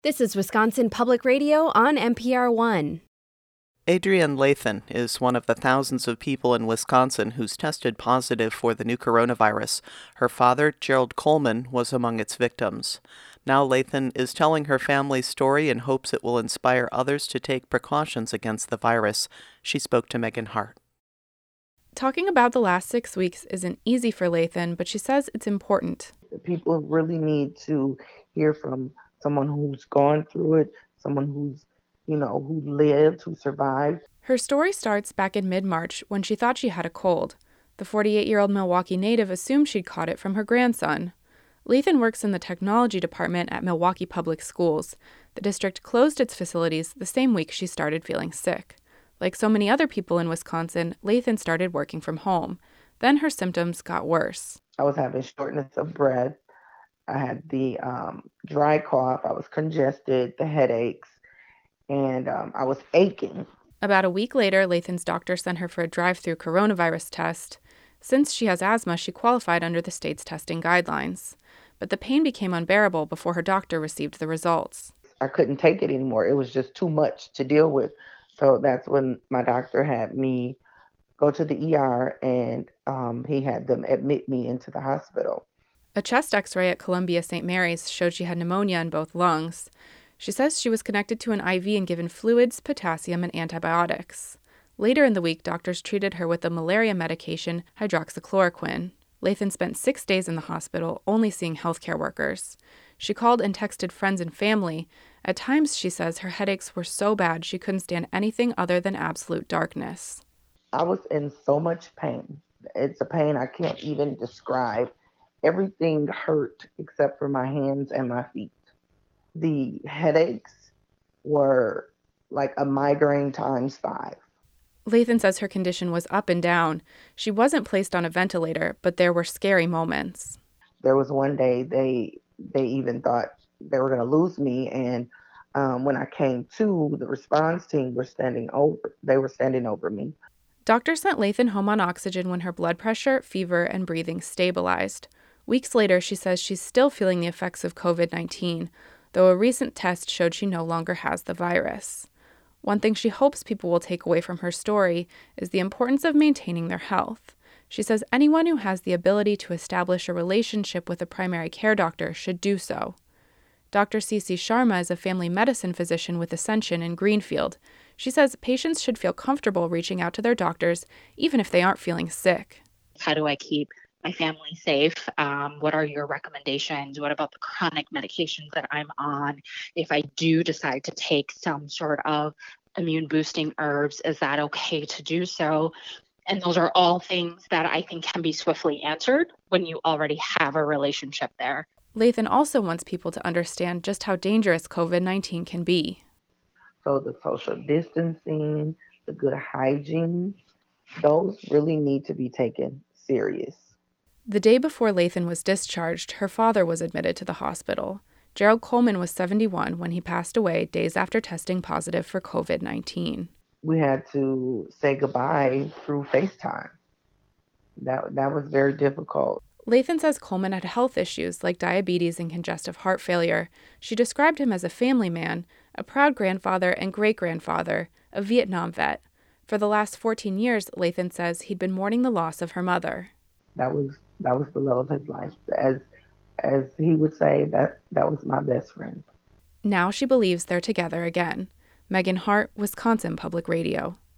This is Wisconsin Public Radio on NPR One. Adrienne Lathan is one of the thousands of people in Wisconsin who's tested positive for the new coronavirus. Her father, Gerald Coleman, was among its victims. Now Lathan is telling her family's story in hopes it will inspire others to take precautions against the virus. She spoke to Megan Hart. Talking about the last 6 weeks isn't easy for Lathan, but she says it's important. People really need to hear from someone who's gone through it, someone who's, who lived, who survived. Her story starts back in mid-March when she thought she had a cold. The 48-year-old Milwaukee native assumed she'd caught it from her grandson. Lathan works in the technology department at Milwaukee Public Schools. The district closed its facilities the same week she started feeling sick. Like so many other people in Wisconsin, Lathan started working from home. Then her symptoms got worse. I was having shortness of breath. I had the dry cough. I was congested, the headaches, and I was aching. About a week later, Lathan's doctor sent her for a drive-through coronavirus test. Since she has asthma, she qualified under the state's testing guidelines. But the pain became unbearable before her doctor received the results. I couldn't take it anymore. It was just too much to deal with. So that's when my doctor had me go to the ER, and he had them admit me into the hospital. A chest x-ray at Columbia St. Mary's showed she had pneumonia in both lungs. She says she was connected to an IV and given fluids, potassium, and antibiotics. Later in the week, doctors treated her with the malaria medication hydroxychloroquine. Lathan spent 6 days in the hospital, only seeing healthcare workers. She called and texted friends and family. At times, she says, her headaches were so bad she couldn't stand anything other than absolute darkness. I was in so much pain. It's a pain I can't even describe. Everything hurt except for my hands and my feet. The headaches were like a migraine times 5. Lathan says her condition was up and down. She wasn't placed on a ventilator, but there were scary moments. There was one day they even thought they were going to lose me, and when I came to, the response team were standing over me. Doctors sent Lathan home on oxygen when her blood pressure, fever, and breathing stabilized. Weeks later, she says she's still feeling the effects of COVID-19, though a recent test showed she no longer has the virus. One thing she hopes people will take away from her story is the importance of maintaining their health. She says anyone who has the ability to establish a relationship with a primary care doctor should do so. Dr. C.C. Sharma is a family medicine physician with Ascension in Greenfield. She says patients should feel comfortable reaching out to their doctors, even if they aren't feeling sick. How do I keep my family safe? What are your recommendations? What about the chronic medications that I'm on? If I do decide to take some sort of immune boosting herbs, is that okay to do so? And those are all things that I think can be swiftly answered when you already have a relationship there. Lathan also wants people to understand just how dangerous COVID-19 can be. So the social distancing, the good hygiene, those really need to be taken serious. The day before Lathan was discharged, her father was admitted to the hospital. Gerald Coleman was 71 when he passed away days after testing positive for COVID-19. We had to say goodbye through FaceTime. That was very difficult. Lathan says Coleman had health issues like diabetes and congestive heart failure. She described him as a family man, a proud grandfather and great-grandfather, a Vietnam vet. For the last 14 years, Lathan says he'd been mourning the loss of her mother. That was the love of his life. As he would say, that was my best friend. Now she believes they're together again. Megan Hart, Wisconsin Public Radio.